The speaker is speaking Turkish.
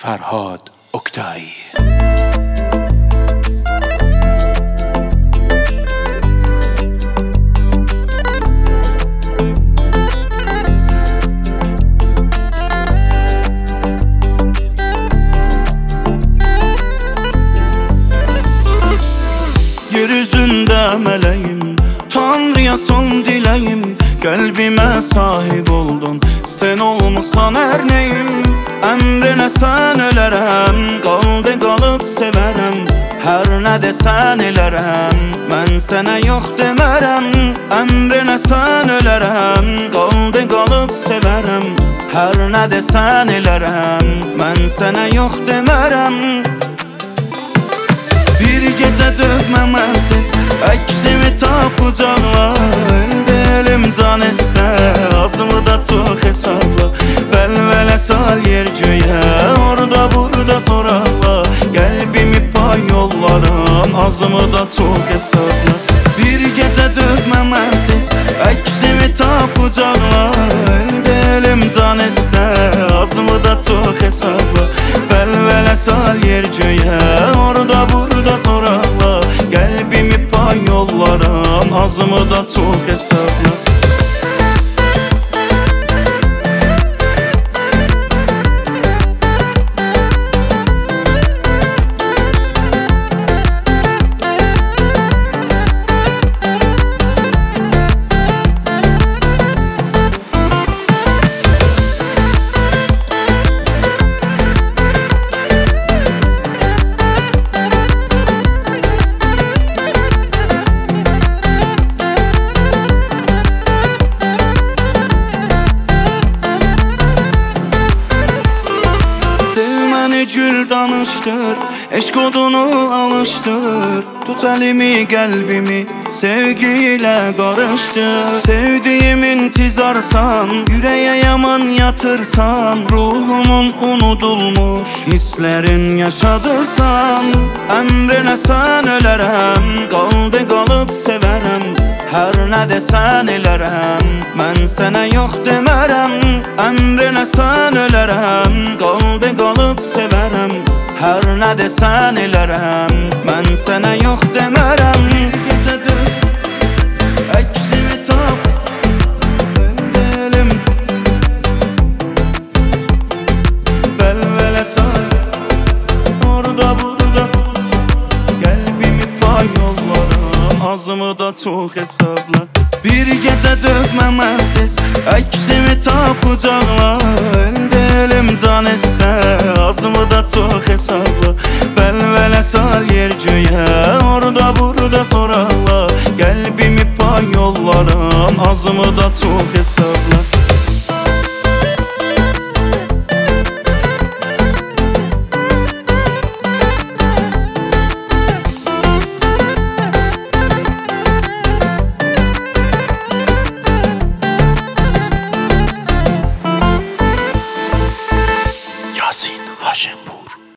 Ferhad Oktay. Yeryüzünde meleğim, Tanrı'ya son dileğim. Kalbime sahip oldun, sen olmasan her neyim. Emrine sen ölerem, kaldı kalıp severem. Her ne desen ilerem, ben sana yok demerem. Emrine sen ölerem, kaldı kalıp severem. Her ne desen ilerem, ben sana yok demerem. Bir gece dözməmənsiz əksimi tapacaqlar. Elim can istər, azımı da çox hesabla. Vəlvələ sal yer göyə, orada burada soraqla. Qəlbimi pay yollarım, azımı da çox hesabla. Bir gece dözməmənsiz əksimi tapacaqlar. Elim can istər, azımı da çox hesabla. Vəlvələ sal yer göyə, orada burada soraqla. Qəlbimi pay yollarım, azımı da çox hesabla. Gül danıştır, eşk odunu alıştır. Tut elimi qəlbimi, sevgiyle qarıştır. Sevdiğimin tizarsan, yüreğe yaman yatırsan. Ruhumun unudulmuş, hislerin yaşadırsan. Emrine sen ölerem, kaldı kalıp severem. Her ne desen ilerem, ben sana yok demerem. Emrine sen ölerem, kaldı kalıp severem. Her ne desen ilerem, ben sana yok demerem. Gece düz, eksimi tap, elim. Velvele sar, orada burada. Qəlbimi pay yollarım, azımı da çox hesabla. Bir gece dözməmənsiz əksimi tapacaqlar. Elim can istər, azımı da çox hesabla. Vəlvələ sal yer göyə, orada burada soraqla. Qəlbimi pay yollarım, azımı da çox hesabla.